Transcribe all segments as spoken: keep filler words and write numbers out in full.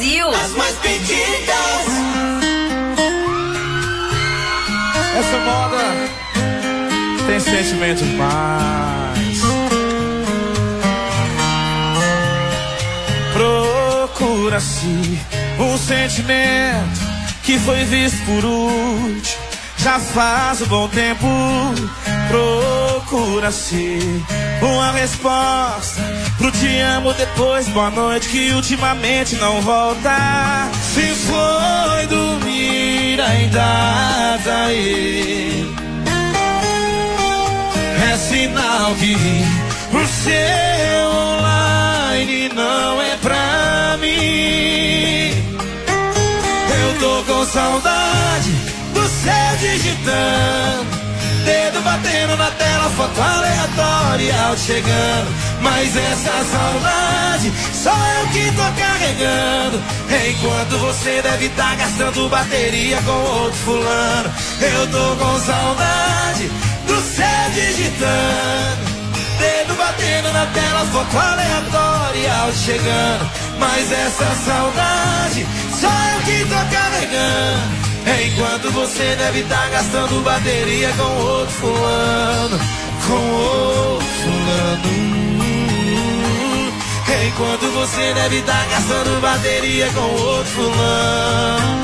Brasil. As mais pedidas. Essa moda tem sentimento demais. Procura-se um sentimento que foi visto por último. Já faz um bom tempo. Procura-se uma resposta pro te amo depois boa noite que ultimamente não volta. Se foi dormir ainda tá aí, é sinal que o seu online não é pra mim. Eu tô com saudade do céu digitando, dedo batendo na tela, foto aleatória, áudio chegando. Mas essa saudade só eu que tô carregando, enquanto você deve tá gastando bateria com outro fulano. Eu tô com saudade do céu digitando, dedo batendo na tela, foto aleatória, áudio chegando. Mas essa saudade só eu que tô carregando, enquanto você deve tá gastando bateria com outro fulano. Com outro fulano. Enquanto você deve tá gastando bateria com outro fulano.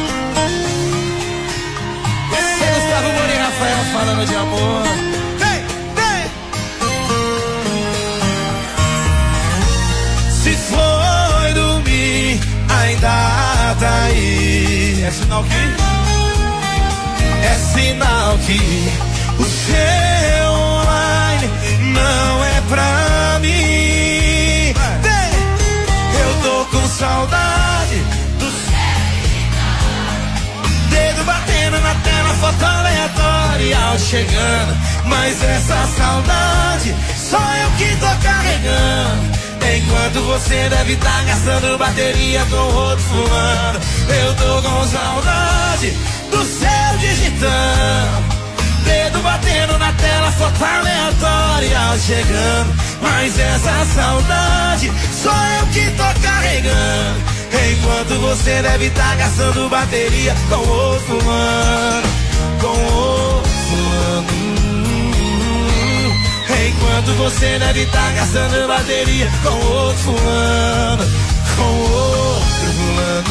Esse é Gustavo Moura e Rafael falando de amor. Vem, vem. Se foi dormir, ainda tá aí. É sinal que? É sinal que o seu online não é pra mim. Eu tô com saudade do dedo batendo na tela, foto aleatória, áudio chegando. Mas essa saudade só eu que tô carregando, enquanto você deve tá gastando bateria com outro fulano. Eu tô com saudade do céu digitando, dedo batendo na tela, foto aleatória, áudio chegando. Mas essa saudade só eu que tô carregando, enquanto você deve tá gastando bateria com outro fulano. Com outro fulano. Enquanto você deve tá gastando bateria com outro fulano. Com outro fulano.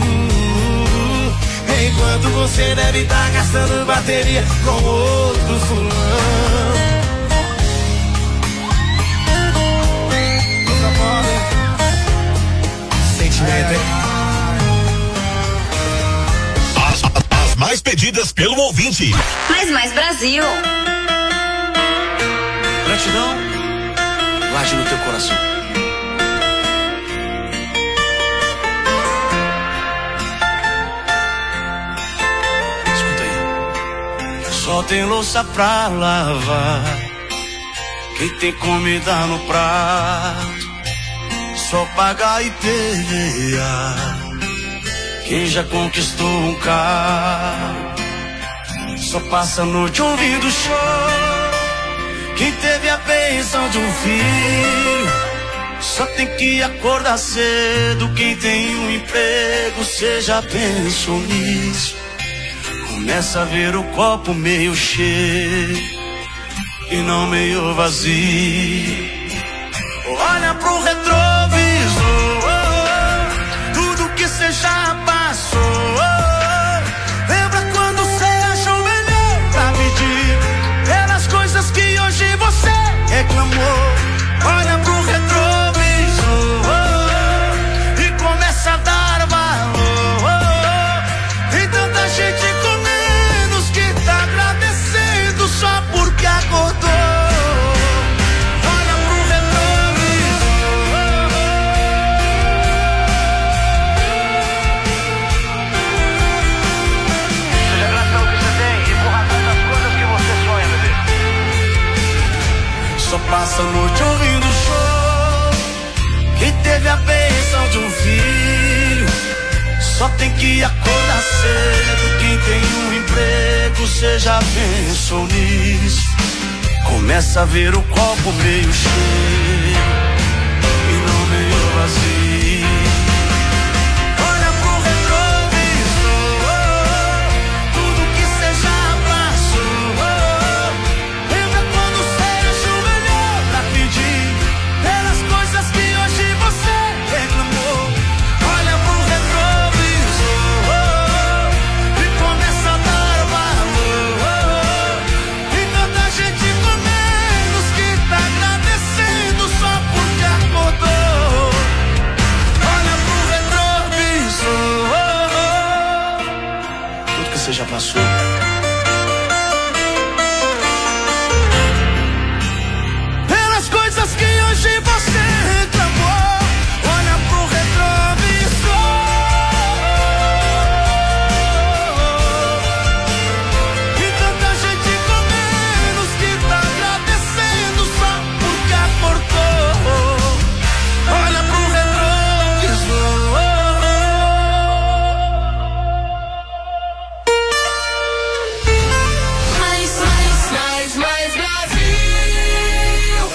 Enquanto você deve tá gastando bateria com outro fulano. Sentimento, hein? As, as mais pedidas pelo ouvinte. Mais Mais Brasil. Gratidão, guarde no teu coração. Escuta aí. Só tem louça pra lavar, quem tem comida no prato, só pagar e pelear quem já conquistou um carro. Só passa a noite ouvindo choro quem teve a bênção de um filho. Só tem que acordar cedo quem tem um emprego. Você já pensou nisso? Começa a ver o copo meio cheio e não meio vazio. Olha pro retrovisor, tudo que cê já passou. Lembra quando cê achou melhor pra pedir pelas coisas que hoje você reclamou. Olha pro retrovisor e começa a dar valor. Tem tanta gente com menos que tá agradecendo só porque acordou. Só passa a noite ouvindo show quem teve a bênção de um filho. Só tem que acordar cedo quem tem um emprego. Você já pensou nisso? Começa a ver o copo meio cheio e não meio vazio. você já passou. Pelas coisas que hoje você reclamou, olha pro retrovisor. E tanta gente com menos que tá agradecendo só porque acordou. Olha pro retrovisor. Mais, mais, mais, mais Brasil.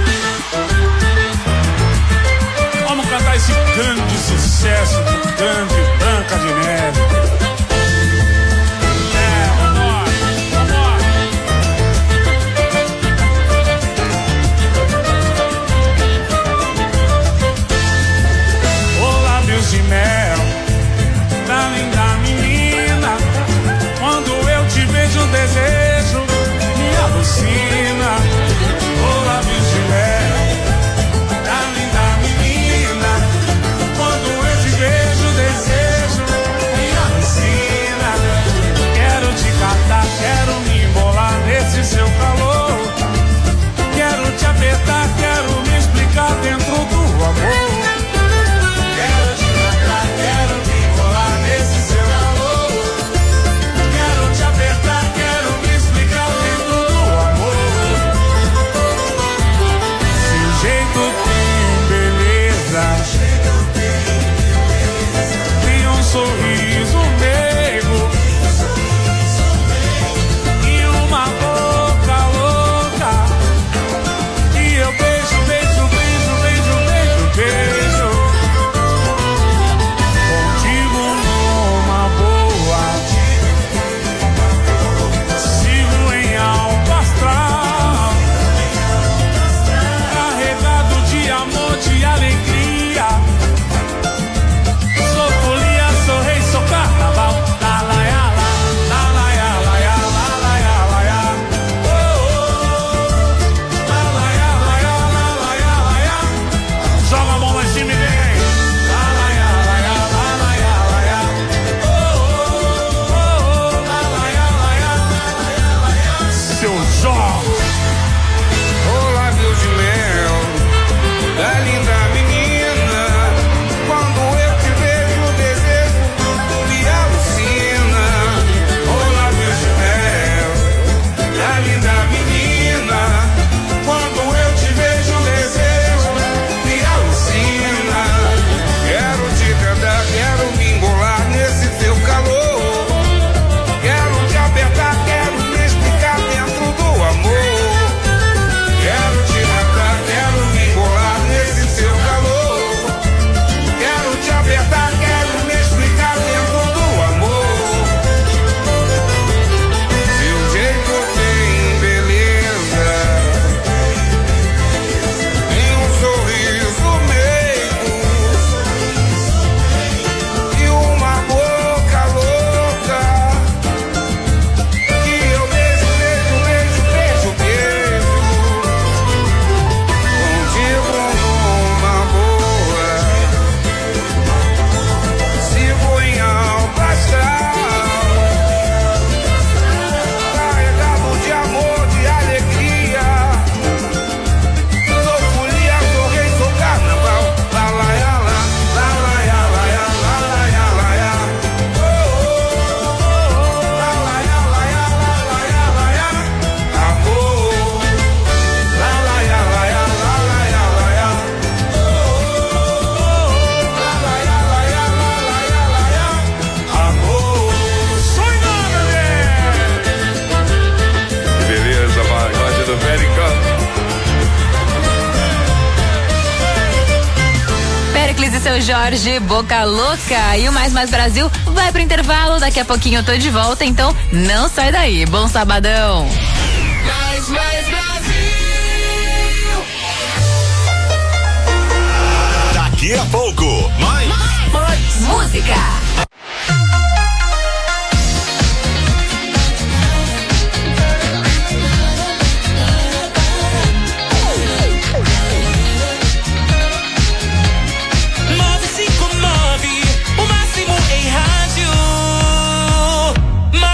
Vamos cantar esse grande sucesso do grande Branca de Neve. É, vambora, vambora. Ô lábios de mel, da linda menina, quando eu te vejo o desejo me alucina. Ô lábios de mel, da linda menina, quando eu te vejo o desejo me alucina. Quero te catar, quero me embolar nesse seu calor. Quero te apertar, quero me explicar dentro do amor. Quero te matar, quero me embolar nesse seu calor. Quero te apertar, quero me explicar dentro do amor. Se o jeito tem beleza, tem um sorriso meigo e uma boca louca, e eu beijo, beijo, beijo, beijo, beijo, beijo. Contigo numa boa, sigo em alto astral, carregado de amor, de alegria. Sou folia, sou rei, sou carnaval. La la ya la, la la ya la ya, la la ya la ya. Oh oh, la la ya la ya, la la ya la ya. Joga a mão lá em cima e vem. La la ya la ya, la la ya la ya. Oh oh oh, la la ya la ya, la la ya la ya. Seu Jorge. Ô lábios de mel, da linda menina, quando eu te vejo o desejo me alucina. Ô lábios de mel, da linda menina, quando eu te vejo o desejo me alucina. Quero te cantar, quero me embolar nesse teu calor. Quero te apertar, quero me explicar dentro do amor. Quero te matar, quero me embolar nesse seu calor. Quero te apertar, quero me explicar dentro do amor. Seu jeito tem beleza, tem um sorriso meigo e uma boca louca, que eu beijo, beijo, beijo, beijo, beijo. Contigo numa boa, sigo em alto astral, carregado de amor, de alegria. Sou folia, sou rei, sou carnaval. La la ya la, la la ya la ya, la la ya la ya. Oh oh oh, la la ya la ya, la la ya la ya. Amor, la la ya la ya, la la ya la ya. Oh oh, la la ya la ya, la la ya la ya. Amor. Sonho, bebê. Que beleza, pagode do Pericão. Péricles e seu Jorge, Boca Louca. E o Mais Mais Brasil vai pro intervalo. Daqui a pouquinho eu tô de volta, então não sai daí. Bom sabadão. Mais, mais Brasil. Daqui a pouco, mais. Música. nove cinco nove, o máximo em rádio.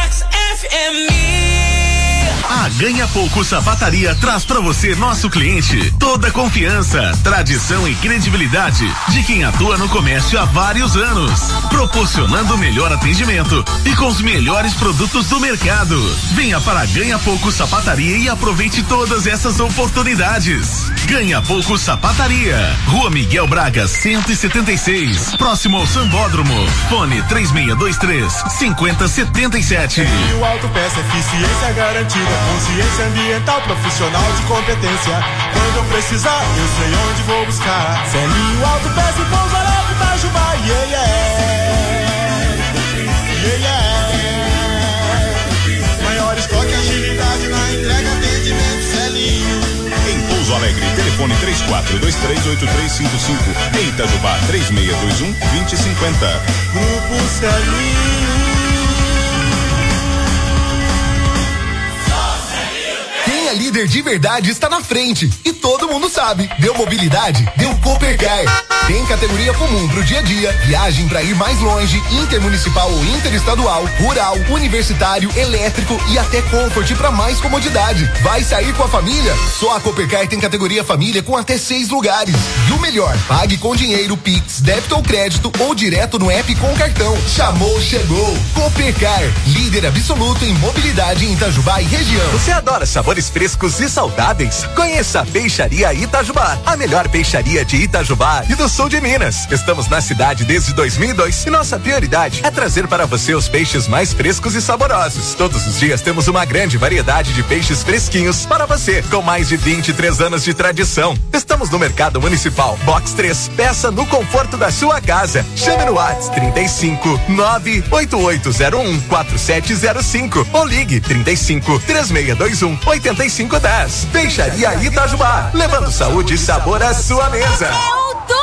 Ganha Pouco Sapataria traz pra você, nosso cliente, toda a confiança, tradição e credibilidade de quem atua no comércio há vários anos, proporcionando o melhor atendimento e com os melhores produtos do mercado. Venha para Ganha Pouco Sapataria e aproveite todas essas oportunidades. Ganha Pouco Sapataria, Rua Miguel Braga cento e setenta e seis, próximo ao Sambódromo. Fone três seis dois três, cinco zero sete sete. E o Autopeça, eficiência garantida, consciência ambiental, profissional de competência. Quando eu precisar, eu sei onde vou buscar. Celinho Autopeça e Pouso Alegre, Itajubá, yeah, yeah. Yeah, yeah. Maior estoque, agilidade na entrega, atendimento, Celinho. Em Pouso Alegre, telefone três quatro dois três oito três cinco cinco. Em Itajubá, três seis dois um, dois zero cinco zero. Grupo Celinho. Quem é líder de verdade está na frente e todo mundo sabe. Deu mobilidade, deu Coopercar. Tem categoria comum pro dia a dia, viagem para ir mais longe, intermunicipal ou interestadual, rural, universitário, elétrico e até Comfort para mais comodidade. Vai sair com a família? Só a Coopercar tem categoria família com até seis lugares. E o melhor, pague com dinheiro, Pix, débito ou crédito ou direto no app com cartão. Chamou, chegou. Coopercar, líder absoluto em mobilidade em Itajubá e região. Você adora sabores frescos e saudáveis? Conheça a Peixaria Itajubá, a melhor peixaria de Itajubá e do sul de Minas. Estamos na cidade desde dois mil e dois e nossa prioridade é trazer para você os peixes mais frescos e saborosos. Todos os dias temos uma grande variedade de peixes fresquinhos para você, com mais de vinte e três anos de tradição. Estamos no Mercado Municipal, Box três. Peça no conforto da sua casa. Chame no WhatsApp trinta e cinco, nove oito oito zero um, quatro sete zero cinco ou ligue trinta e cinco, três seis dois um, oito cinco um zero. Peixaria Itajubá, levando saúde e sabor à sua mesa. É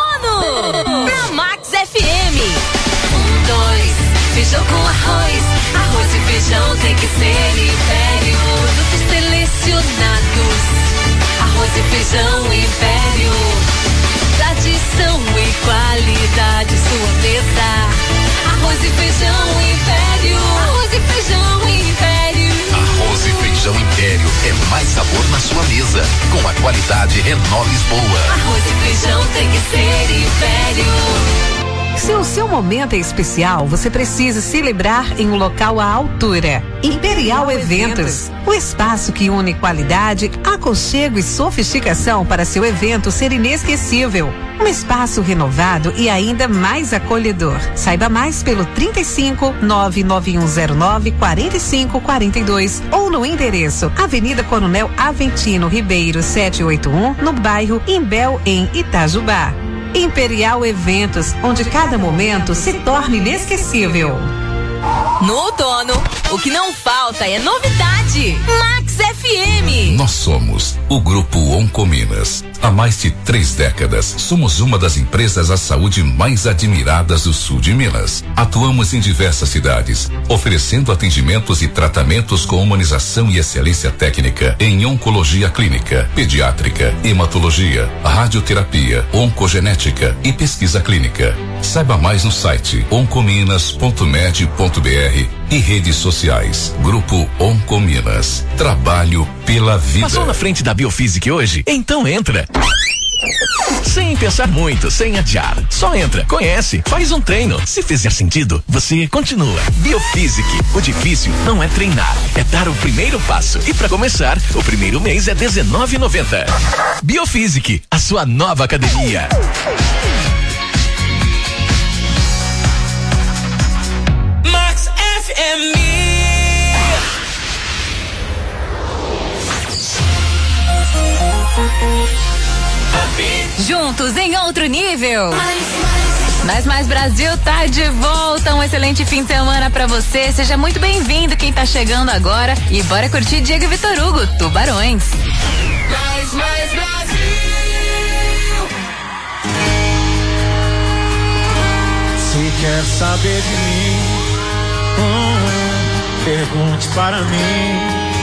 outono na Max F M. Um, dois, feijão com arroz. Arroz e feijão tem que ser Império. Produtos selecionados. Arroz e feijão Império. Tradição e qualidade, sua mesa. Arroz e feijão Império. Arroz e feijão Império. Arroz e feijão Império é mais sabor na sua mesa, com a qualidade Renault Lisboa. Arroz e feijão tem que ser Império. Se o seu momento é especial, você precisa celebrar em um local à altura. Imperial Eventos, o espaço que une qualidade, aconchego e sofisticação para seu evento ser inesquecível. Um espaço renovado e ainda mais acolhedor. Saiba mais pelo trinta e cinco, nove nove um zero nove, quatro cinco quatro dois ou no endereço Avenida Coronel Aventino Ribeiro setecentos e oitenta e um, no bairro Imbel, em Itajubá. Imperial Eventos, onde cada momento se torna inesquecível. No outono, o que não falta é novidade. Max F M. Nós somos o Grupo Oncominas. Há mais de três décadas, somos uma das empresas à saúde mais admiradas do sul de Minas. Atuamos em diversas cidades, oferecendo atendimentos e tratamentos com humanização e excelência técnica em oncologia clínica, pediátrica, hematologia, radioterapia, oncogenética e pesquisa clínica. Saiba mais no site oncominas ponto med ponto br e redes sociais. Grupo Oncominas. Trabalho pela vida. Passou na frente da Biofísica hoje? Então entra. Sem pensar muito, sem adiar. Só entra, conhece, faz um treino. Se fizer sentido, você continua. Biofísica. O difícil não é treinar, é dar o primeiro passo. E para começar, o primeiro mês é dezenove reais e noventa centavos. Biofísica, a sua nova academia. Max F M. Juntos em outro nível. Mas Mais Brasil tá de volta. Um excelente fim de semana pra você. Seja muito bem-vindo quem tá chegando agora. E bora curtir Diego e Vitor Hugo, Tubarões. Mais, mais Brasil. Se quer saber de mim, hum, pergunte para mim.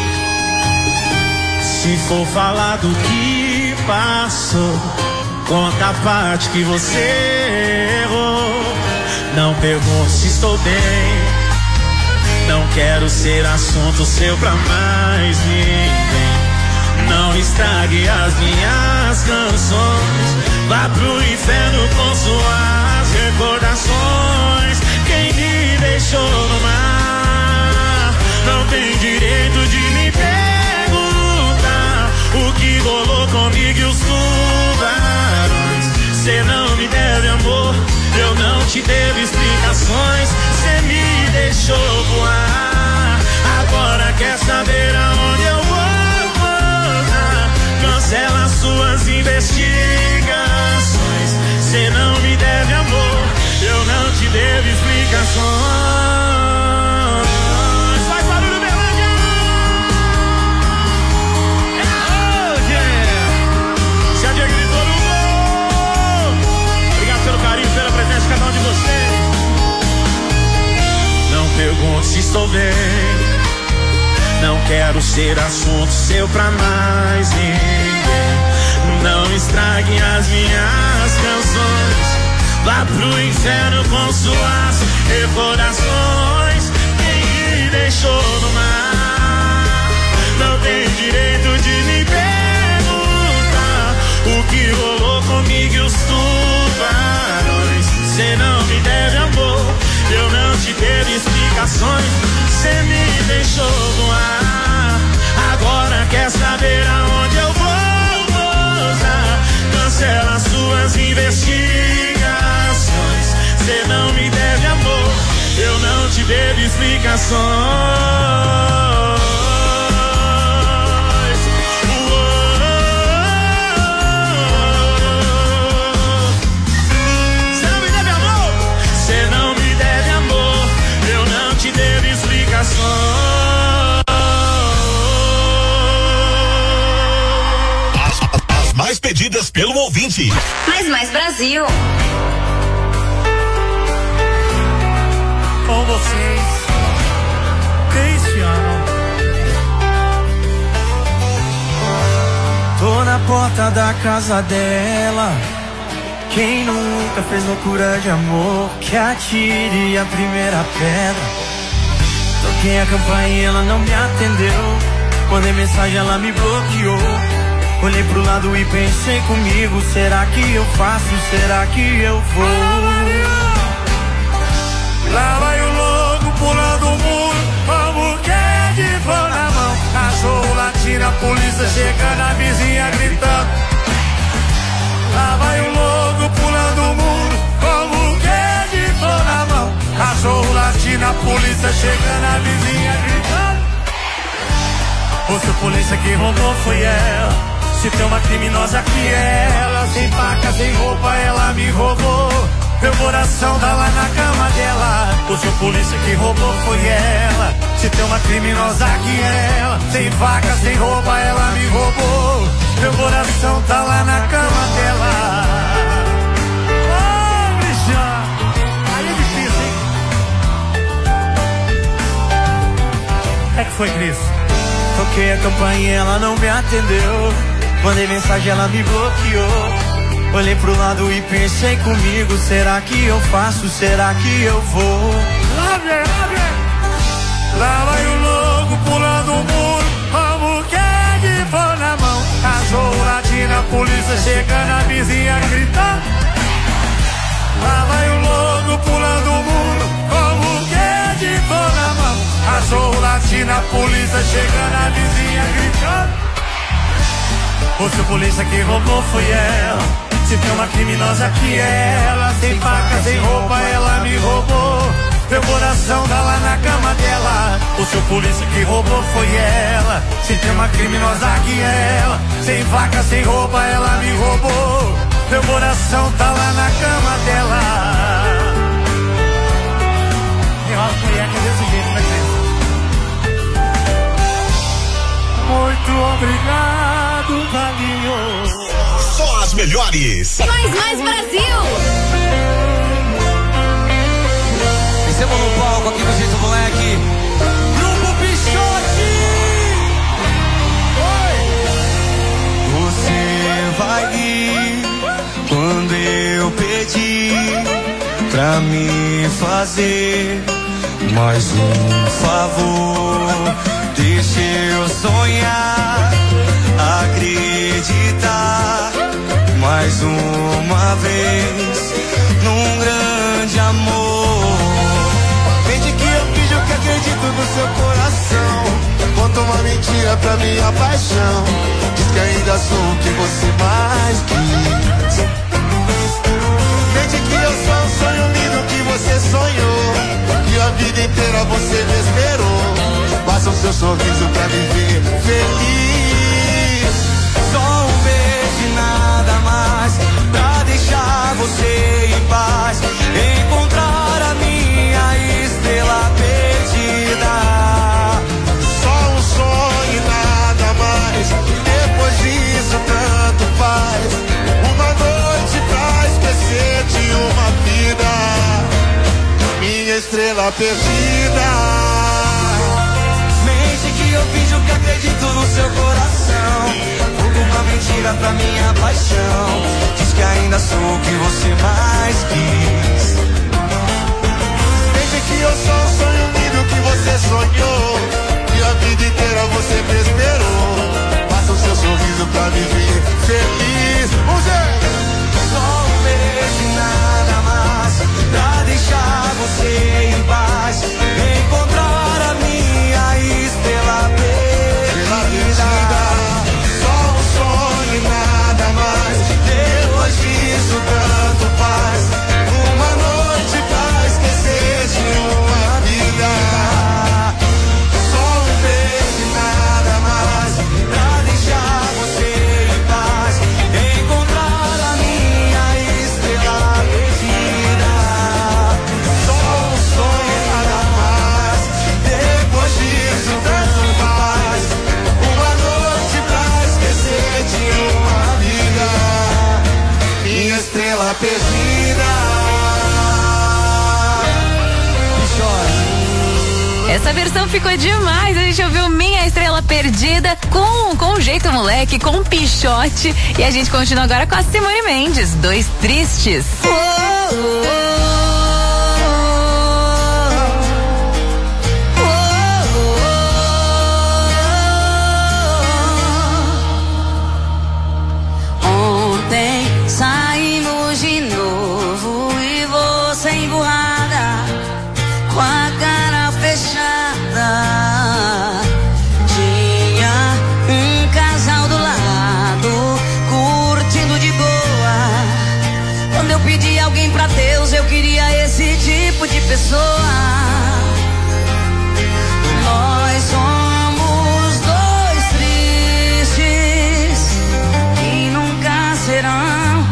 Se for falar do que passou, conta a parte que você errou. Não pergunte se estou bem, Não quero ser assunto seu pra mais ninguém. Não estrague as minhas canções. Vá pro inferno com suas recordações. Quem me deixou no mar não tem direito de me perguntar o que rolou comigo e os tubarões. Cê não me deve amor, eu não te devo explicações. Cê me deixou voar, agora quer saber aonde eu vou pousar. Cancela suas investigações. Cê não me deve amor, eu não te devo explicações. Faz barulho, Berlândia! Oh, yeah! Se a Diego gritou no gol! Obrigado pelo carinho, pela presença de cada um de vocês. Não pergunte se estou bem. Não quero ser assunto seu pra mais ninguém. Não estrague as minhas canções. Vá pro inferno com suas recordações. Quem me deixou no mar não tem direito de me perguntar o que rolou comigo e os tubarões. Cê não me deve amor, eu não te devo explicações. Cê me deixou voar, agora quer saber aonde eu vou pousar. Cancela suas investigações. Cê não me deve amor, eu não te devo explicações. Cê não me deve amor, cê não me deve amor, eu não te devo explicações. Mais pedidas pelo ouvinte. Mais Mais Brasil. Com vocês, Cristiano. Tô na porta da casa dela. Quem nunca fez loucura de amor, que atire a primeira pedra. Toquei a campainha e ela não me atendeu. Mandei mensagem, ela me bloqueou. Olhei pro lado e pensei comigo, será que eu faço, será que eu vou? Lá vai o louco pulando o muro, como quer de pão na mão. Cachorro latindo, a polícia chegando, a vizinha gritando. Lá vai o louco pulando o muro, como quer de pão na mão. Cachorro latindo, a polícia chegando, a vizinha gritando. O seu polícia que roubou foi ela. Se tem uma criminosa que é ela, sem faca, sem roupa, ela me roubou. Meu coração tá lá na cama dela. O seu polícia que roubou foi ela. Se tem uma criminosa que é ela, sem faca, sem roupa, ela me roubou. Meu coração tá lá na cama dela. Ô, Cristiano, aí é difícil, hein? O que é que foi, Cris? Toquei a campainha, ela não me atendeu. Mandei mensagem, ela me bloqueou. Olhei pro lado e pensei comigo, será que eu faço, será que eu vou? Lá vem, lá vem. Lá vai o louco pulando o muro, como quer de pão na mão. Cachorro latindo, a polícia chegando, a vizinha gritando. Lá vai o louco pulando o muro, como quer de pão na mão. Cachorro latindo, a polícia chegando, a vizinha gritando. O seu polícia que roubou foi ela. Se tem uma criminosa que é ela, sem faca, sem roupa, ela me roubou. Meu coração tá lá na cama dela. O seu polícia que roubou foi ela. Se tem uma criminosa que é ela, sem faca, sem roupa, ela me roubou. Meu coração tá lá na cama dela. Enrola mulher que é desse jeito, né, Cris? Muito obrigado, Valinho. Só as melhores. Mais Mais Brasil. Recebam no palco aqui no Jeito Moleque, Grupo Pichote. Oi. Você vai vir quando eu pedir pra me fazer Mais um favor, deixa eu sonhar, acreditar mais uma vez num grande amor. Mente que eu finjo que acredito no seu coração, conta uma mentira pra minha paixão, diz que ainda sou o que você mais quis. Mente que eu sou um sonho lindo que você sonhou, que a vida inteira você me esperou, basta o seu sorriso pra viver feliz. Só um beijo e nada mais, pra deixar você em paz, encontrar a minha estrela perdida. Só um sonho e nada mais, depois disso tanto faz, uma noite pra esquecer de uma vida, minha estrela perdida. Mente que eu finjo que acredito no seu coração, conto uma mentira pra minha paixão, diz que ainda sou o que você mais quis. Mente que eu sou um sonho lindo que você sonhou, que a vida inteira você me esperou, passa o seu sorriso pra viver feliz. Vamos ver! Só um beijo e nada mais, pra deixar você em paz, encontrar a minha estrela perdida. Só um sonho e nada mais, depois disso tanto faz, uma noite pra esquecer de uma vida. Só um beijo e nada mais, pra deixar você em paz, encontrar a minha estrela perdida. Só um sonho e nada mais, depois disso tanto faz, uma noite pra esquecer de uma vida, minha estrela perdida. Essa versão ficou demais. A gente ouviu Minha Estrela Perdida com, com o Jeito Moleque, com o Pichote. E a gente continua agora com a Simone Mendes, Dois Tristes. Oh, oh, oh. Ontem saímos de novo e você emburrada, com a cara fechada. Tinha um casal do lado, curtindo de boa. Quando eu pedi alguém pra Deus, eu queria esse tipo de pessoa. Nós somos dois tristes que nunca serão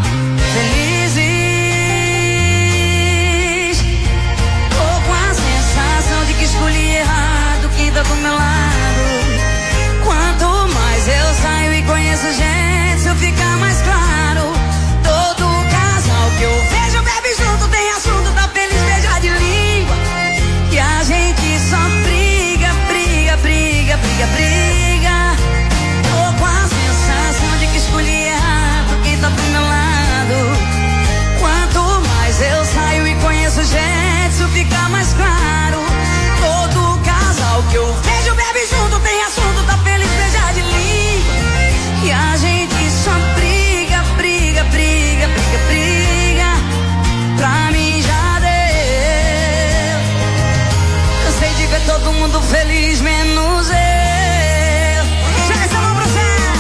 felizes. Tô com a sensação de que escolhi errado quem tá do meu lado. Quanto mais eu saio e conheço gente, isso fica mais claro. Todo casal que eu vejo bebe junto, tem assunto, tá feliz, beija de língua. E a gente só briga, briga, briga, briga, briga. Tô com a sensação de que escolhi errado quem tá do meu lado. Quanto mais eu saio e conheço gente, isso fica mais claro. Todo casal que eu vejo bebe junto, tem assunto, tá feliz, beija de língua. E a gente só briga, briga, briga, briga, briga. Pra mim já deu. Cansei de ver todo mundo feliz, menos eu. Joga essa mão pro céu.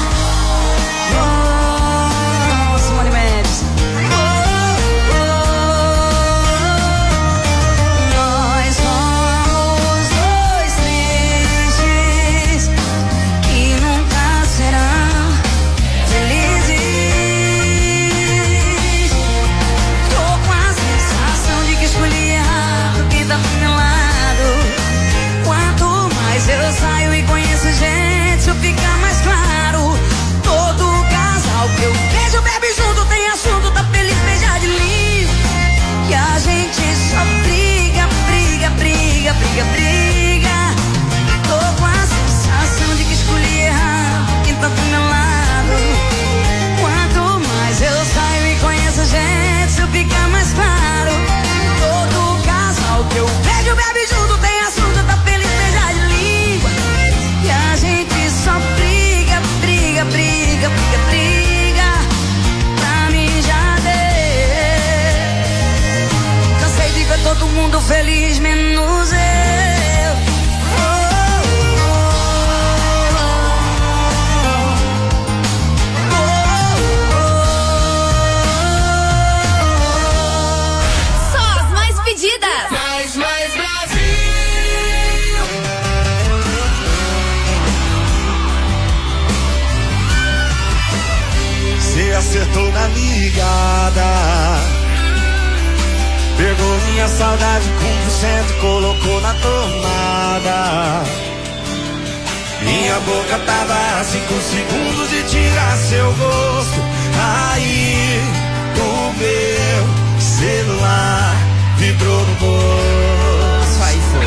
Oh, Simone Mendes. Oh, oh, oh. Nós somos dois tristes que nunca serão felizes. Tô com a sensação de que escolhi errado quem tá do meu lado. Quanto mais eu feliz, menos eu. Mais, mais Brasil. Cê acertou na ligada, pegou minha saudade com por cento e colocou na tomada. Minha boca tava a cinco segundos de tirar seu gosto. Aí o meu celular vibrou no bolso. Aí foi.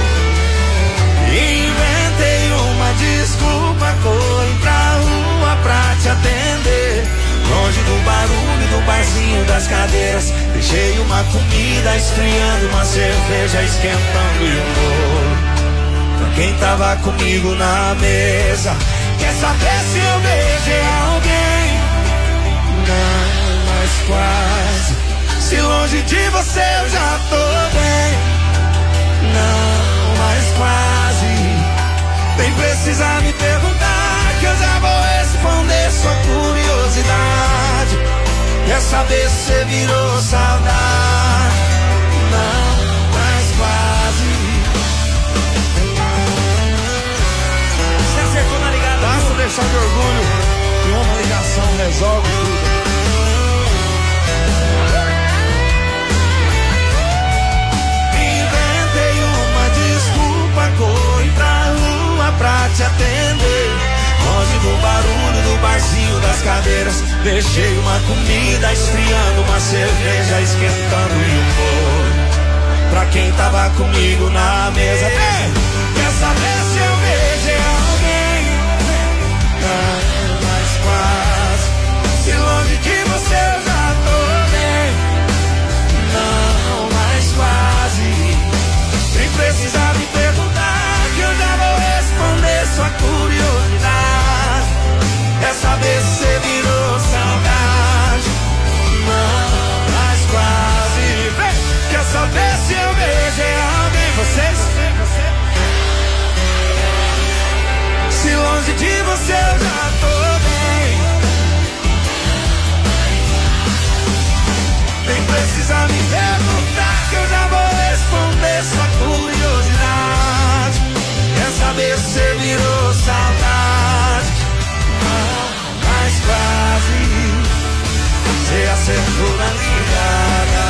Inventei uma desculpa, corri pra rua pra te atender. Longe do barulho do barzinho das cadeiras, deixei uma comida esfriando, uma cerveja esquentando e um bolo pra quem tava comigo na mesa. Quer saber se eu beijei alguém? Não, mas quase. Se longe de você eu já tô bem. Não, mas quase. Nem precisa me perguntar, que eu já vou responder sua curiosidade. Quer saber se você virou saudade? Não, mas quase. Você acertou na ligada. Basta deixar de orgulho e uma ligação resolve tudo. Corri pra rua pra te atender. Longe do barulho do barzinho das cadeiras, deixei uma comida esfriando, uma cerveja esquentando e um bolo pra quem tava comigo na mesa. Ei, quer saber se eu beijei alguém? Não, mas quase. Se longe de você eu já tô bem. Não, mas quase. Nem precisa me perguntar, que eu já vou responder sua curiosidade. Quer saber se você virou saudade? Não, mas quase. Vem. Quer saber se eu beijei alguém? Vocês? Se longe de você eu já tô bem. Nem precisa me perguntar, que eu já vou responder sua curiosidade. Quer saber se você virou saudade? Não, mas quase. Você acertou na ligada.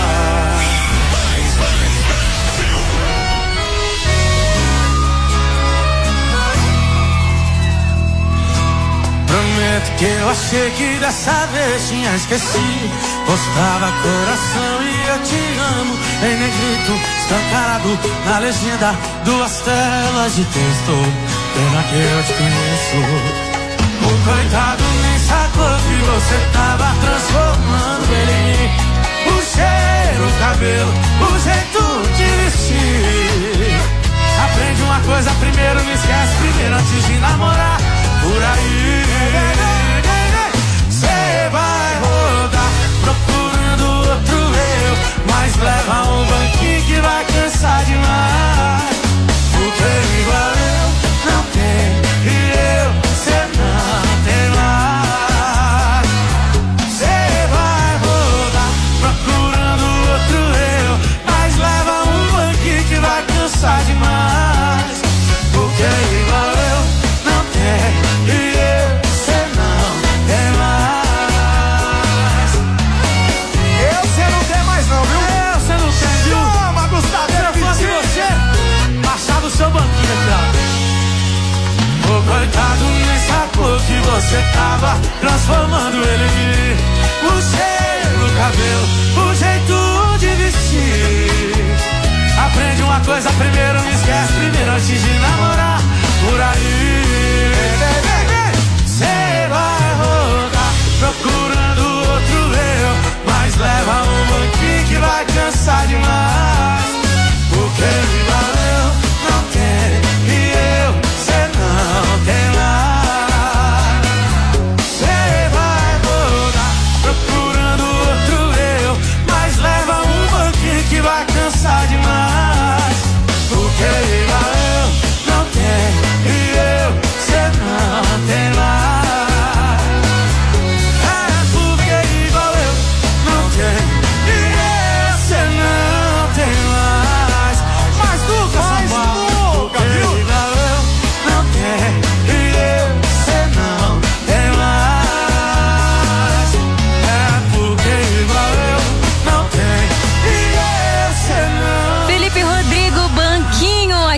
Prometo que eu achei que dessa vez tinha esquecido. Postava coração e eu te amo em negrito, escancarado na legenda, duas telas de texto. Pena que eu te conheço. O coitado nem sacou que você tava transformando ele em mim. O cheiro, o cabelo, o jeito de vestir. Aprende uma coisa primeiro, me esquece primeiro antes de namorar. Por aí cê vai rodar procurando outro eu, mas leva um banquinho que vai cansar demais. Porque igual eu não tem e eu cê não tem mais. Cê vai rodar procurando outro eu, mas leva um banquinho que vai cansar demais. Porque igual eu não tem e eu cê não tem mais. Eu cê não tem mais não, viu? Eu cê não tem, viu? Chama, Gustavo. Se eu fosse você, achava o seu banquinho aqui, ó. O coitado nem sacou que você tava transformando ele em mim. O cheiro, o cabelo, o jeito de vestir. Aprende uma coisa primeiro, me esquece primeiro antes de namorar. Por aí cê vai rodar procurando outro eu, mas leva um banquinho que vai cansar demais. Porque igual eu não tenho e eu cê não tem mais. Cê vai rodar procurando outro eu, mas leva um banquinho que vai cansar demais.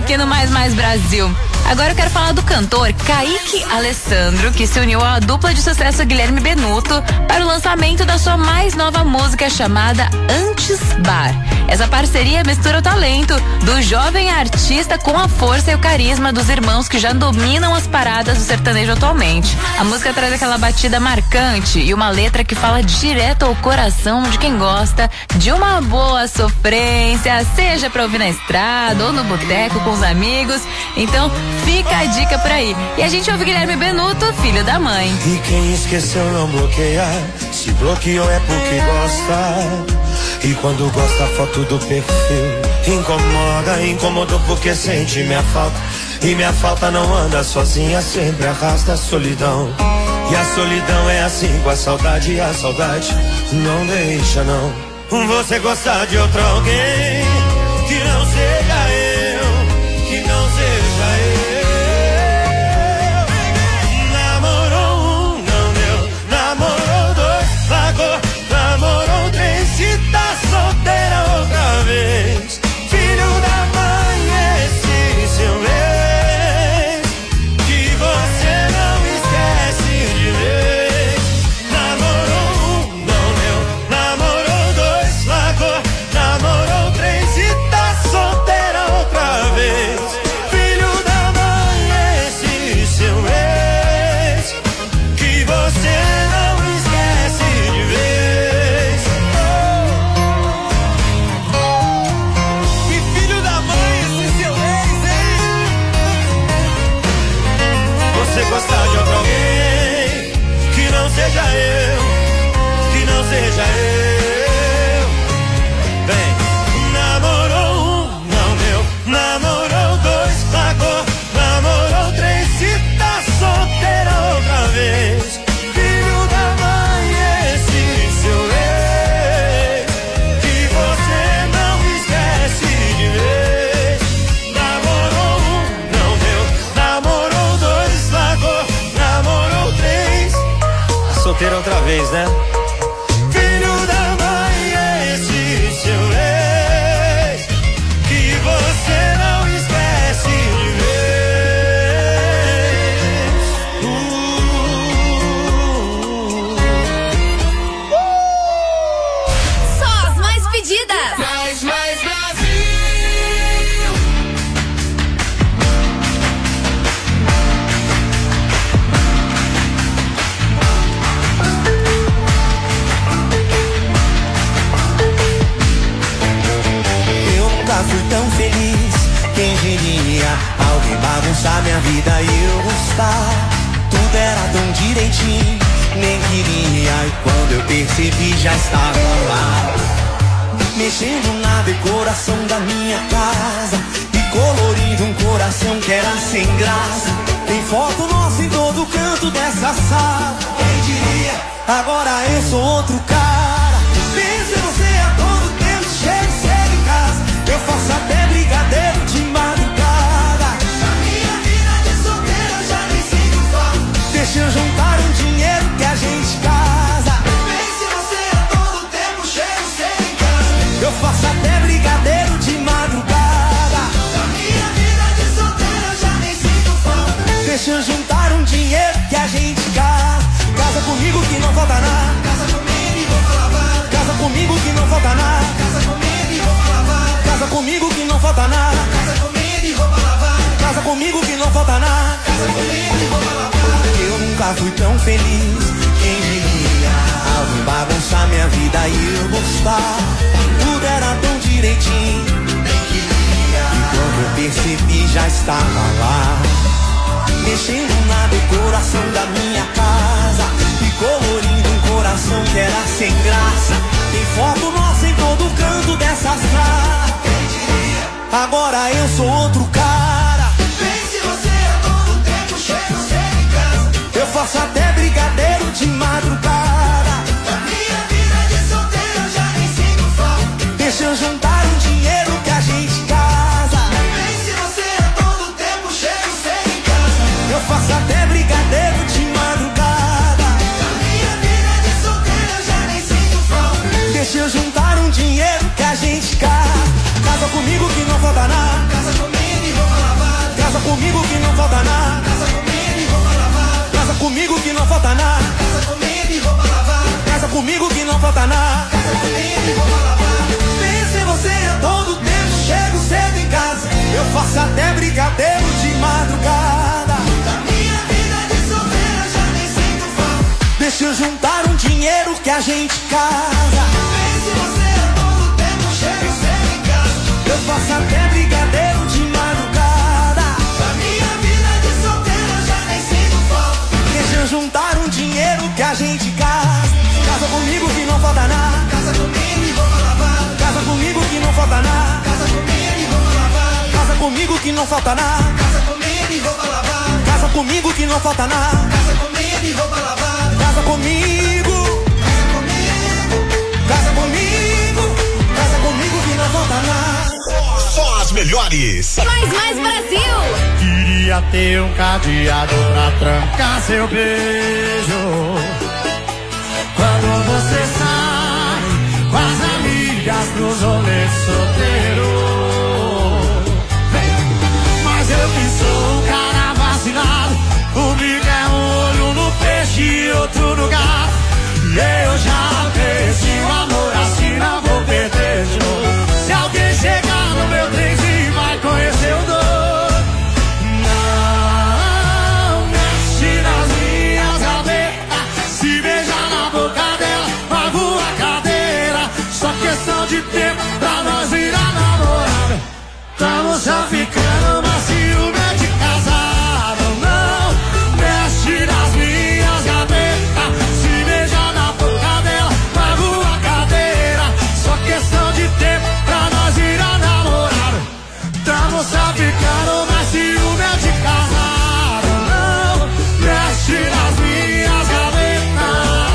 aqui no Mais Mais Brasil. Agora eu quero falar do cantor Kaique Alessandro, que se uniu à dupla de sucesso Guilherme Benuto para o lançamento da sua mais nova música chamada Antes Bar. Essa parceria mistura o talento do jovem artista com a força e o carisma dos irmãos que já dominam as paradas do sertanejo atualmente. A música traz aquela batida marcante e uma letra que fala direto ao coração de quem gosta de uma boa sofrência, seja pra ouvir na estrada ou no boteco com os amigos. Então fica a dica por aí. E a gente ouve Guilherme Benuto, filho da mãe. E quem esqueceu não bloqueia, se bloqueou é porque gosta. E quando gosta a foto do perfil incomoda, incomodou porque sente minha falta. E minha falta não anda sozinha, sempre arrasta a solidão. E a solidão é assim com a saudade, e a saudade não deixa não. Você gostar de outro alguém que não seja eu, que não seja eu. Namorou um, não deu, namorou dois, largou, namorou três, se tá solteira outra vez. Filho da mãe, esse seu ex, que você não esquece de vez. Namorou um, não deu, namorou dois, largou, namorou três, se tá solteira outra vez. Filho da mãe, esse seu ex, que você não esquece de vez. Que filho da mãe, esse seu ex, hein? Você gostar de outro alguém que não seja eu, que não seja eu. Bem, namorou um, não deu, namorou dois, largou, namorou três, se tá solteira outra vez. Filho da mãe, esse seu ex, que você não esquece de vez. Namorou um, não deu, namorou dois, largou, namorou três, tá solteira outra vez, né? Filho da mãe, esse seu ex, que você não esquece de vez. Só as mais pedidas. Mais, mais Brasil. Eu nunca fui tão feliz, quem diria? Alguém bagunçar minha vida e eu gostar. Tudo era tão direitinho, nem queria. E quando eu percebi já estava lá, mexendo na decoração da minha casa e colorindo um coração que era sem graça. Tem foto nossa em todo canto dessa sala. Quem diria? Agora eu sou outro cara. Pensa em você a todo tempo, cheio de cedo em casa. Eu faço até brigadeiro de madrugada. Na minha vida de solteiro eu já nem sinto falta. Deixa eu juntar um dinheiro que a gente casa. Pensa em você a todo tempo, cheio de cedo em casa. Eu faço até brigadeiro de madrugada. Na minha vida de solteiro eu já nem sinto falta. Deixa eu juntar um dinheiro que a gente casa. Casa comigo que não falta nada. Casa comigo e roupa lavada. Casa comigo que não falta nada. Casa comigo e roupa lavada. Casa comigo que não falta nada. Casa comigo e roupa lavada. Casa comigo que não falta nada. Casa comigo e roupa lavada. Eu nunca fui tão feliz, quem diria? Alguém bagunçar minha vida e eu gostar. Tudo era tão direitinho, nem queria. E quando eu percebi já estava lá, mexendo na decoração da minha casa e colorindo um coração que era sem graça. Tem foto nossa em todo canto dessa sala. Agora eu sou outro cara. Pense você a todo tempo, chego cedo em casa. Eu faço até brigadeiro de madrugada. Na minha vida de solteiro eu já nem sinto falta. Deixa eu juntar um dinheiro que a gente casa. Pense você a todo tempo, chego cedo em casa. Eu faço até brigadeiro de madrugada. Na minha vida de solteiro eu já nem sinto falta. Deixa eu juntar um dinheiro que a gente casa. Casa comigo que não falta nada. Casa comigo e roupa lavada. falta nada. Casa comigo e roupa lavar. Casa comigo que não falta nada. Casa comigo e roupa lavar. Pense em você a todo tempo, chego cedo em casa. Eu faço até brigadeiro de madrugada. Da minha vida de solteira já nem sinto falta. Deixa eu juntar um dinheiro que a gente casa. Pense em você a todo tempo, chego cedo em casa. Eu faço até brigadeiro de madrugada. Da minha vida de solteira já nem sinto falta. Deixa eu juntar um dinheiro que a gente casa. Casa comigo que não falta nada. Casa comigo e roupa lavar. Casa comigo que não falta nada. Casa comigo e roupa lavar. Casa comigo que não falta nada. Casa comigo e roupa lavar. Casa comigo que não falta nada. Casa comigo e roupa lavar. Casa comigo. Casa comigo. Casa comigo. Casa comigo que não falta nada. Só as melhores. Mais, mais Brasil. Queria ter um cadeado pra trancar seu beijo. Quando você sai com as amigas pros rolês solteiro. Mas eu que sou um cara vacinado, comigo é um olho no peixe e outro no gato. E eu já perdi o amor, assim não vou perder de novo. Se alguém chegar no meu trenzinho vai conhecer o doido. Não mexe nas minhas gavetas, se beijar na boca dela, pago a cadeira. Só questão de tempo pra nós virar namorada. Tamo só ficando, mas ciúme é de casado. Não mexe nas minhas gavetas, se beijar na boca dela, pago a cadeira. Só questão de tempo pra nós virar namorada. Tamo só ficando, mas ciúme é de casado. Não mexe nas minhas gavetas.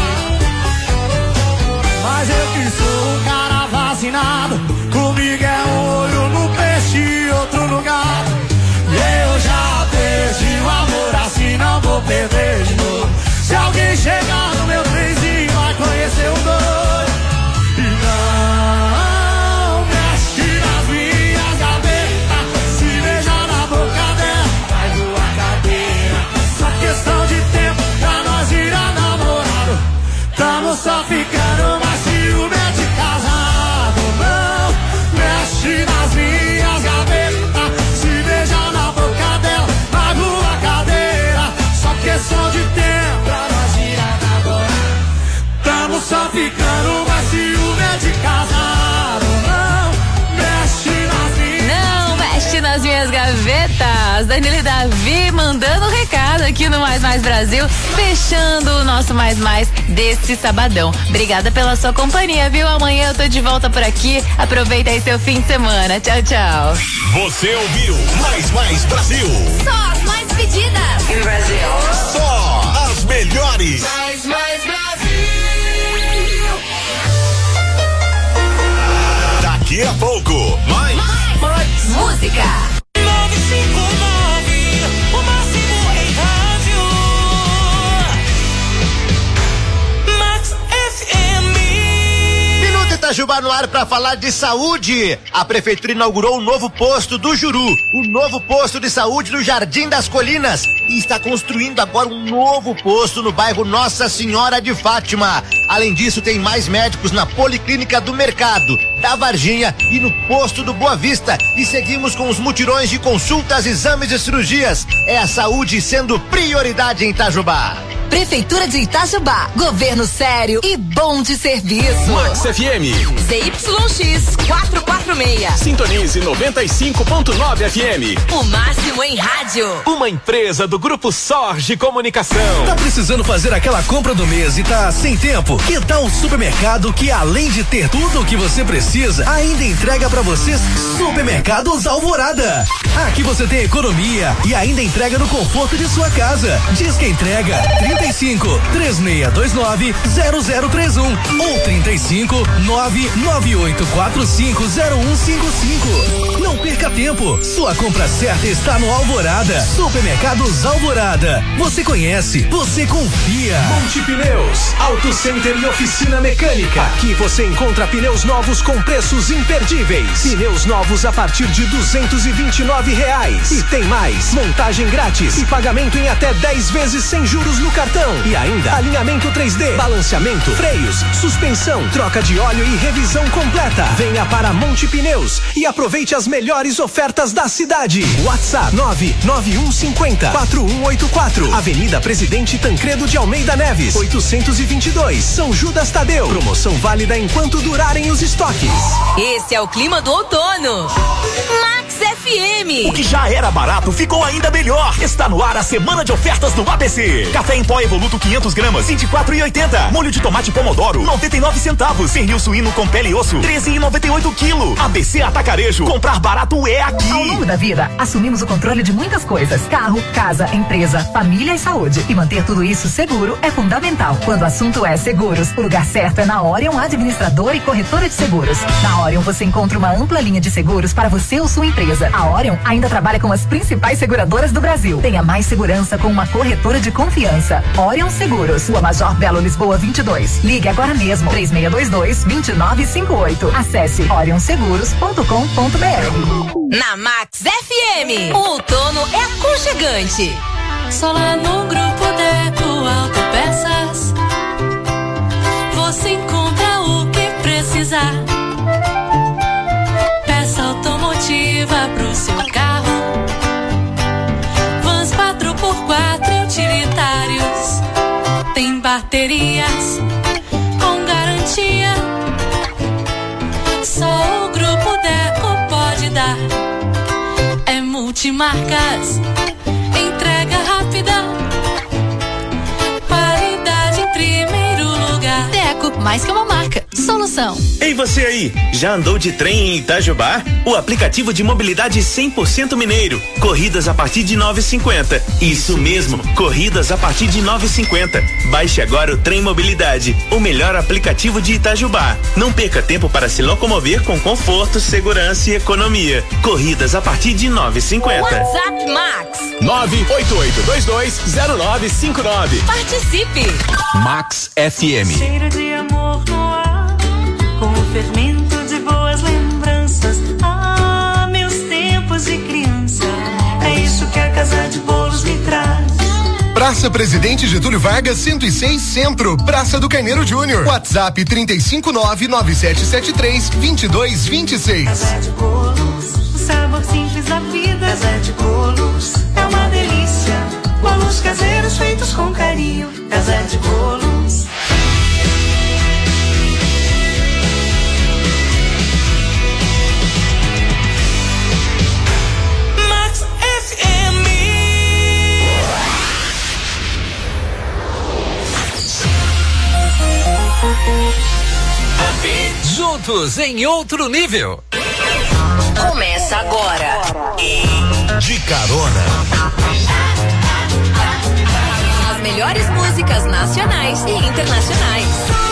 Mas eu que sou um cara vacinado, comigo é um olho no peixe e outro no gato. E eu já perdi o amor, assim não vou perder de novo. Se alguém chegar no meu trenzinho vai conhecer o doido. E não mexe nas minhas gavetas, se beijar na boca dela vai voar cadeira. Só questão de tempo pra nós virar namorado. Tamo só ficando, mas ciúme é de casado. Não mexe nas minhas gavetas, se beijar na boca dela vai voar cadeira. Só questão de tempo pra nós virar namorado. Tamo só ficando, mas ciúme é de casado. Não mexe nas minhas. Não mexe nas minhas gavetas. Danilo e Davi mandando recado aqui no Mais Mais Brasil, fechando o nosso Mais Mais desse sabadão. Obrigada pela sua companhia, viu? Amanhã eu tô de volta por aqui. Aproveita aí seu fim de semana. Tchau, tchau. Você ouviu Mais Mais Brasil. Só as mais pedidas. Brasil. Só as melhores. Mais, mais Brasil. Daqui a pouco, mais, mais, mais música. nove cinco nove, o máximo em rádio. Max F M. Minuto Itajubá no ar para falar de saúde. A prefeitura inaugurou um novo posto do Juru, o novo posto de saúde do Jardim das Colinas, e está construindo agora um novo posto no bairro Nossa Senhora de Fátima. Além disso, tem mais médicos na Policlínica do Mercado, da Varginha e no posto do Boa Vista. E seguimos com os mutirões de consultas, exames e cirurgias. É a saúde sendo prioridade em Itajubá. Prefeitura de Itajubá, governo sério e bom de serviço. Max F M. Z Y X quatrocentos e quarenta e seis. Sintonize noventa e cinco ponto nove F M. O máximo em rádio. Uma empresa do Grupo Sorge Comunicação. Tá precisando fazer aquela compra do mês e tá sem tempo? Que tal um supermercado que, além de ter tudo o que você precisa, ainda entrega pra vocês? Supermercados Alvorada. Aqui você tem economia e ainda entrega no conforto de sua casa. Diz que entrega trinta e cinco, três seis dois nove, zero zero três um ou trinta e cinco, nove nove oito quatro cinco zero um cinco cinco. Não perca tempo. Sua compra certa está no Alvorada. Supermercados Alvorada. Você conhece, você confia. Monte Pneus, Auto Center e oficina mecânica. Aqui você encontra pneus novos com preços imperdíveis. Pneus novos a partir de duzentos e vinte e nove nove reais. E tem mais, montagem grátis e pagamento em até dez vezes sem juros no cartão. E ainda alinhamento três D, balanceamento, freios, suspensão, troca de óleo e revisão completa. Venha para Monte Pneus e aproveite as melhores ofertas da cidade. WhatsApp nove nove um cinco zero quatro um oito quatro. Avenida Presidente Tancredo de Almeida Neves, oitocentos e vinte e dois, São Judas Tadeu. Promoção válida enquanto durarem os estoques. Esse é o clima do outono. Max F M. O que já era barato ficou ainda melhor. Está no ar a semana de ofertas do A B C. Café em pó Evoluto quinhentos gramas, vinte e quatro e oitenta. Molho de tomate Pomodoro, noventa e nove centavos. Pernil suíno com pele e osso, treze e noventa e oito quilo. A B C Atacarejo. Comprar barato é aqui. Ao longo da vida, assumimos o controle de muitas coisas: carro, casa, empresa, família e saúde. E manter tudo isso seguro é fundamental. Quando o assunto é seguros, o lugar certo é na Orion Administradora e Corretora de Seguros. Na Orion você encontra uma ampla linha de seguros para você ou sua empresa. A Orion ainda trabalha com as principais seguradoras do Brasil. Tenha mais segurança com uma corretora de confiança. Orion Seguros, Rua Major Belo Lisboa vinte e dois. Ligue agora mesmo, três seis dois dois, dois nove cinco oito. Acesse orion seguros ponto com ponto b r. Na Max F M, o outono é aconchegante. Só lá no Grupo Deco Autopeças você encontra o que precisar. Peça automotiva pro seu carro, vans quatro por quatro utilitários, tem baterias com garantia. Só o Grupo Deco pode dar. É multimarcas, entrega rápida, qualidade em primeiro lugar. Deco, mais que uma marca, solução. Ei, você aí, já andou de trem em Itajubá? O aplicativo de mobilidade cem por cento mineiro. Corridas a partir de nove e cinquenta. Isso mesmo, corridas a partir de nove e cinquenta. Baixe agora o Trem Mobilidade, o melhor aplicativo de Itajubá. Não perca tempo para se locomover com conforto, segurança e economia. Corridas a partir de nove e cinquenta. WhatsApp Max nove oito oito dois dois zero nove cinco nove. Participe. Max F M. Cheiro de amor no ar, com o fermento de boas lembranças. Ah, meus tempos de criança, é isso que a Casa de Bolos me traz. Praça Presidente Getúlio Vargas, cento e seis Centro, Praça do Carneiro Júnior. WhatsApp trinta e cinco nove nove sete sete três vinte e dois vinte e seis. Casa de Bolos, o sabor simples da vida. Casa de Bolos é uma delícia. Bolos caseiros feitos com carinho. Casa de Bolos. Max F M. Juntos em outro nível. Começa agora. De carona. As melhores músicas nacionais e internacionais.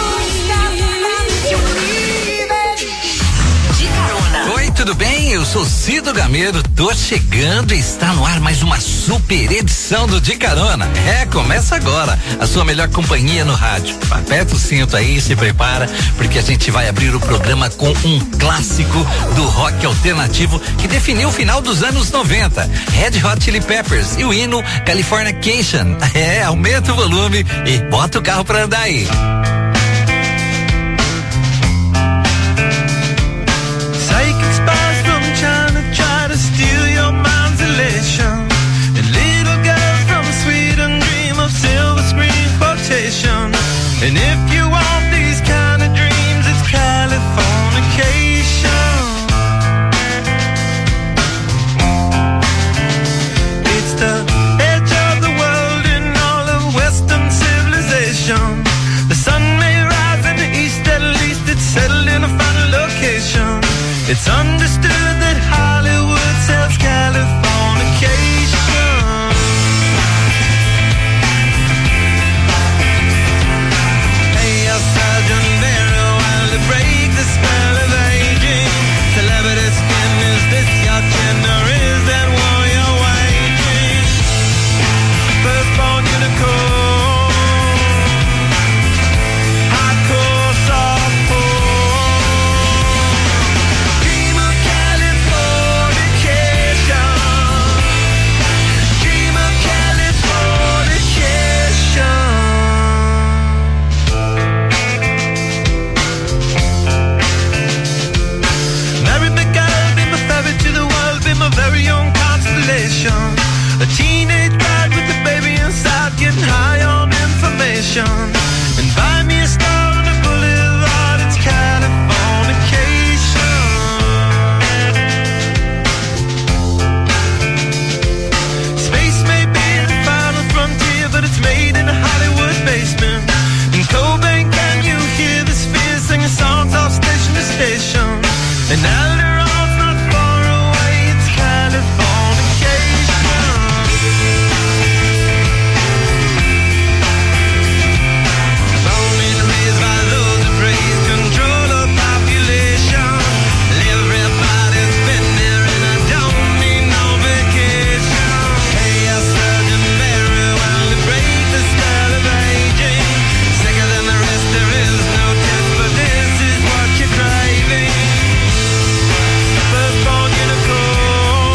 De carona. Oi, tudo bem? Eu sou Cido Gameiro, tô chegando e está no ar mais uma super edição do De Carona. É, começa agora, a sua melhor companhia no rádio. Aperta o cinto aí, se prepara, porque a gente vai abrir o programa com um clássico do rock alternativo que definiu o final dos anos noventa. Red Hot Chili Peppers e o hino Californication. É, aumenta o volume e bota o carro pra andar aí. Psychic spies from China try to steal your mind's elation. And little girls from Sweden dream of silver screen quotation. And if you want these kind of dreams, it's Californication. It's the edge of the world in all of Western civilization. The sun young constellation. A teenage bride with a baby inside, getting high on information. And buy me a star on the boulevard, it's Californication. Space may be the final frontier, but it's made in a Hollywood basement. In Cobain, can you hear the spheres singing songs off station to station? And Alderon's not far away, it's Californication. Only raised by loads of praise, control of population. Everybody's been there and I don't need no vacation. Hey, I Surgeon Mary, well, to break the spell of aging. Sicker than the rest, there is no test, but this is what you're craving. Firstborn unicorn,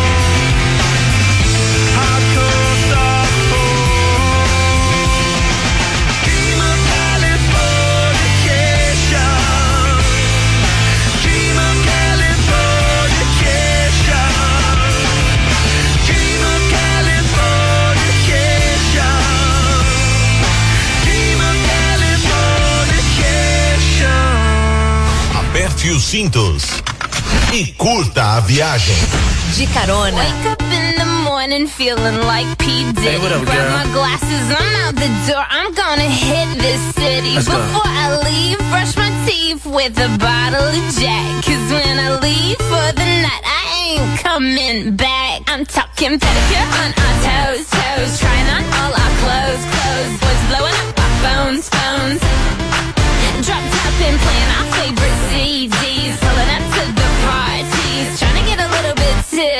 hardcore softcore. Dream of Californication. Dream of Californication. Dream of Californication. Dream of Californication. Aperte os cintos e curta a viagem. De carona. Wake up in the morning feeling like P. Diddy. Hey, what up, Grab girl? my glasses, I'm out the door. I'm gonna hit this city. Let's go. Before I leave, brush my teeth with a bottle of Jack. Cause when I leave for the night, I ain't coming back. I'm talking pedicure on our toes, toes. Trying on all our clothes, clothes. Boys blowing up our phones, phones. Drop top and playing our favorite C Ds. Pulling up to the parties. Trying to get a little bit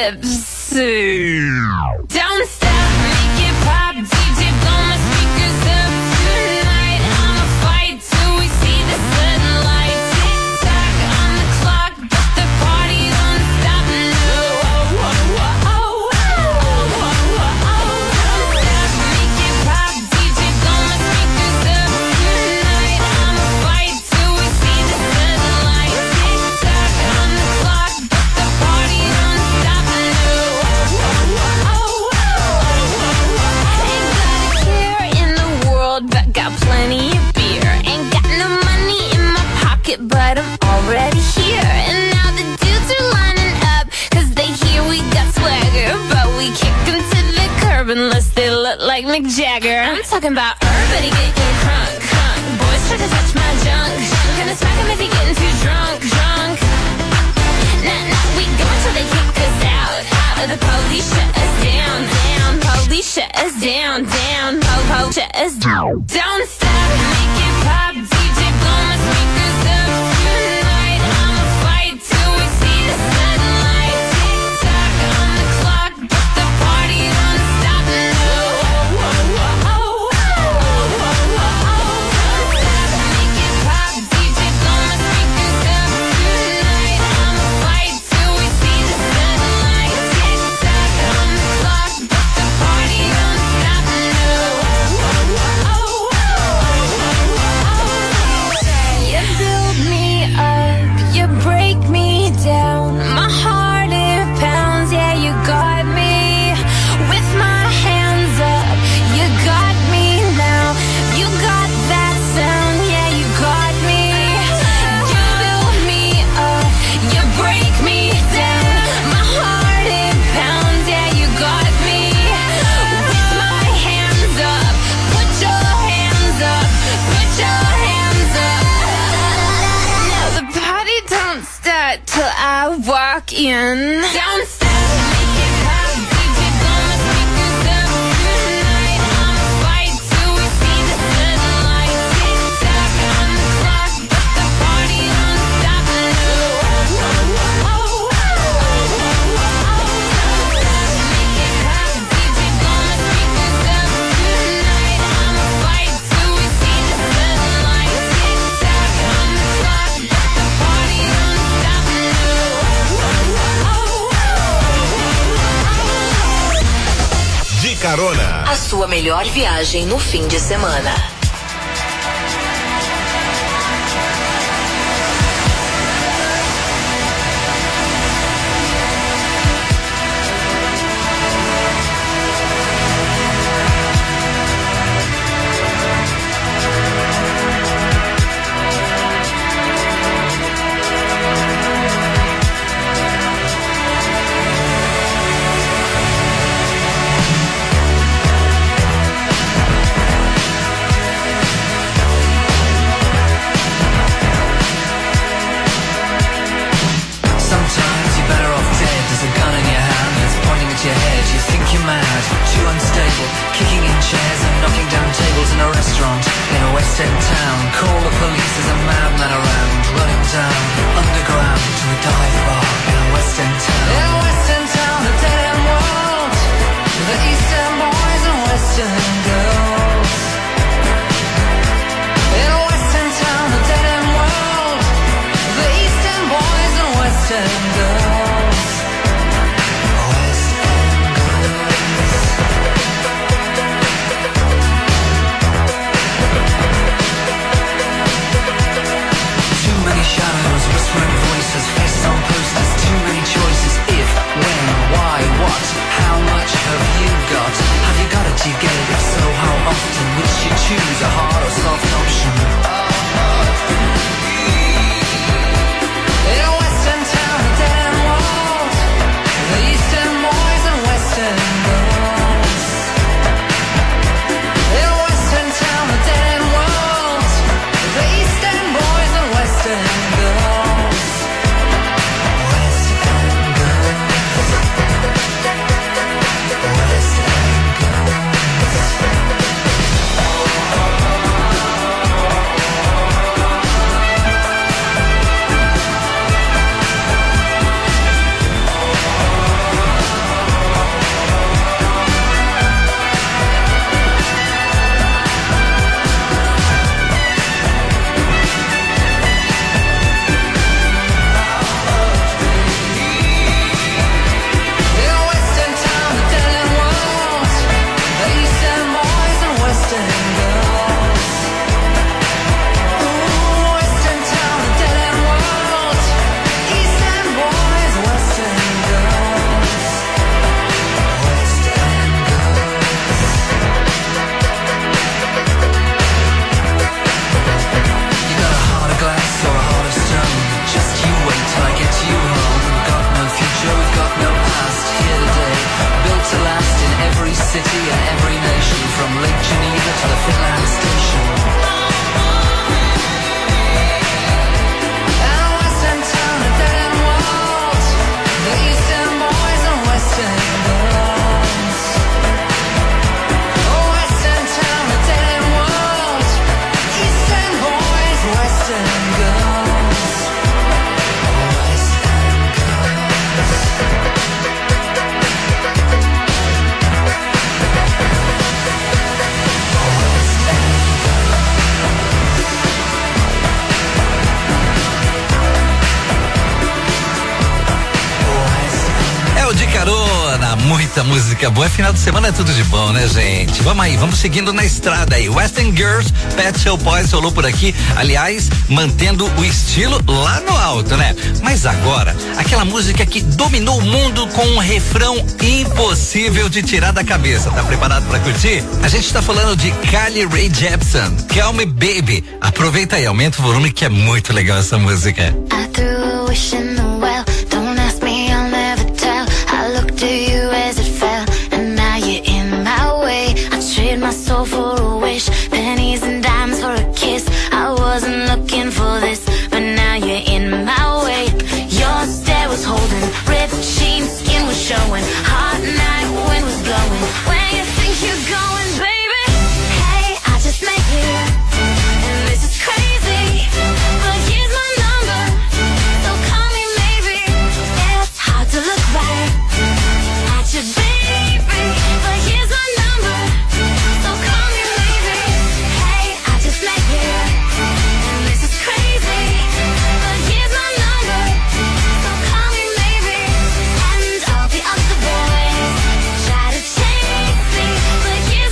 tipsy. Don't stop, make it pop. D J, blow my speakers up tonight. I'ma fight till we see the sunlight. Tick tock on the clock, but the party don't stop. No, oh, oh, oh, oh, oh, oh, oh, oh. Don't stop, make it pop. D J, blow my speakers up tonight. I'ma fight till we see the sunlight. Tick tock on the clock, but the party don't stop. No, oh, oh, oh, oh, oh, oh. Ain't got a care in the world, but got plenty of beer. Ain't got no money in my pocket, but I'm already here. And now the dudes are lining up, cause they hear we got swagger. But we kick them to the curb unless they look like Mick Jagger. I'm talking about everybody getting crunk, crunk. Boys try to touch my junk, junk. Gonna smack him if he getting too drunk, drunk. Nah, nah, we go until they kick us out, out. Or the police shut us down, down. Police shut us down, down. Po, po, shut us down. Don't stop, make it pop. D J, blow my speakers up tonight. I'ma fight till we see the sunlight. Tick tock on the clock, but the party don't stop. No, oh, oh, oh, oh, oh, oh, oh, oh. Don't stop, make it pop. D J, blow my speakers up tonight. I'ma fight till we see the sunlight. Tick tock on the clock, but the party don't stop. No, oh, oh, oh, oh, oh, oh. You build me up, you break me down. My heart it pounds, yeah, you got me. With my hands up, you got me now. You got that sound, yeah, you got me. You build me up, you break me down. My heart it pounds, yeah, you got me. With my hands up, put your hands up, put your hands up. Now the party don't start till I walk in. Don't stop, make it pop. D J, blow my speakers up tonight. I'ma fight till we see the sunlight. Tick tock on the clock, but the party don't stop. No, oh, oh, oh, oh, oh, oh, oh. Don't stop, make it pop. D J, blow my speakers up tonight. I'ma fight till we see the sunlight. Tick tock on the clock, but the party don't stop. No, oh, oh, oh, oh. De carona. A sua melhor viagem no fim de semana. chairs and knocking down tables in a restaurant in a West End town. Call the police, there's a madman around, running down underground to a dive bar in a West End town. In a West End town, a dead end world, the East End boys and West End girls. In a West End town, a dead end world, the East End boys and West End girls. West End girls. Too many shadows, whispering voices, faces on posters, too many choices. If, when, why, what, how much have you got? Have you got it, you get it? If so, how often? Which you choose, a hard or soft option? In a West End town, a dead end world, the East End boys and West End girls. In a West End town, a dead end world, the East End boys and West End girls. West End girls. West End girls. In a West End town, a dead end world, the East End boys and West End girls. Ooh, West End town, a dead end world, East End boys, West End girls. West End girls. You got a heart of glass or a heart of stone, just you wait till I get you home. We've got no future, we've got no past, here today, built to last in every city and every nation, from Lake Geneva to the Finland station. And a West End town, a dead end world, the East End boys and West End girls. Oh, West End town, a dead end world, East End boys, West End girls. West End É o De Carona, muita música boa. Final de semana é tudo de bom, né, gente? Vamos aí, vamos seguindo na estrada aí. Western Girls, Pet Shop Boys rolou por aqui. Aliás, mantendo o estilo lá no alto, né? Mas agora, aquela música que dominou o mundo com um refrão impossível de tirar da cabeça. Tá preparado pra curtir? A gente tá falando de Carly Rae Jepsen, Call Me Baby. Aproveita aí, aumenta o volume que é muito legal essa música. I threw a wish in the well. Don't ask me, I'll never tell. I looked at you as it fell, and now you're in my way. I trade my soul for a wish, pennies and dimes for a kiss. I wasn't looking for this, but now you're in my way. Your stare was holding, ripped jeans, skin was showing. Hot night, wind was blowing. Where you think you're going, baby? Hey, I just met you, and this is crazy, but here's my number, so call me maybe. It's hard to look right at you, baby, but here's my number, so call me maybe. Hey, I just met you, and this is crazy, but here's my number, so call me maybe. And all the other boys try to chase me, but you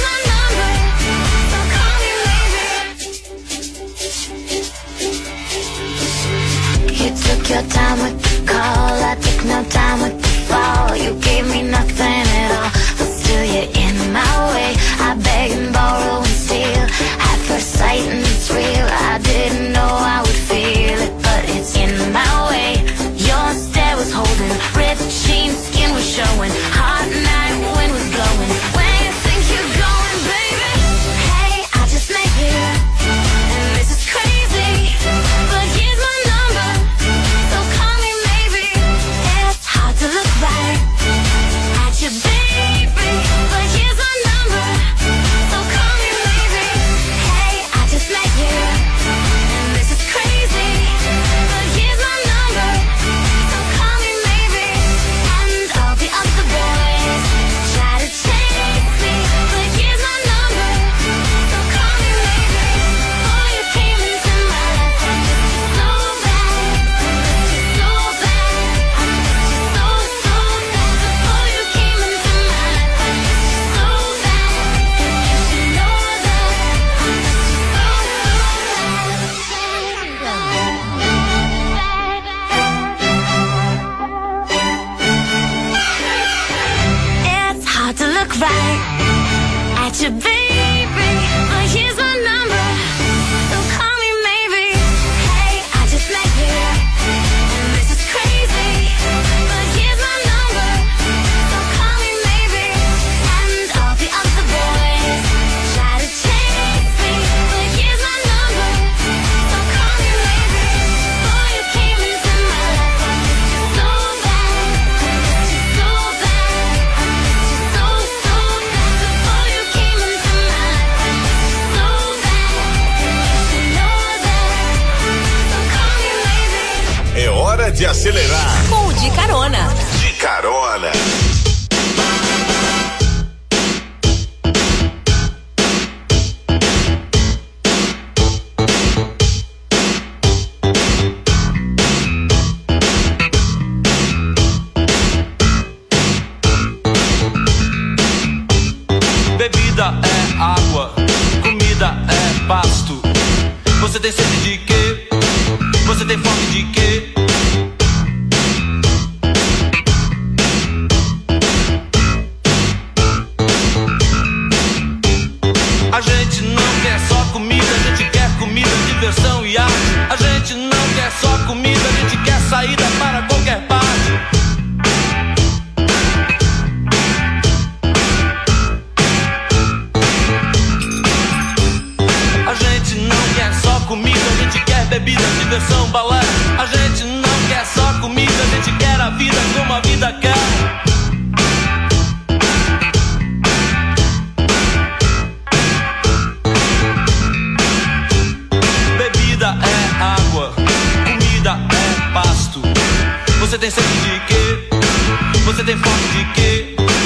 look right at you, baby. But here's my number, so call me maybe. Hey, I just met you, and this is crazy. But here's my number, so call me maybe. And all the other boys try to chase me, but here's my number, so call me maybe. Before you came into my life, I missed you so bad, I missed you so bad, I missed you so, so bad. Before you came into my life, I missed you so bad, and you should know that, so call me maybe. É hora de acelerar. Com o De Carona. De carona. Bebida é água, comida é pasto. Você tem sede de quê? Você tem fome de quê?